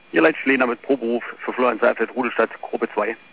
Ihr Leitschläner mit Proberuf für Florian Seifeld, Rudelstadt, Gruppe 2.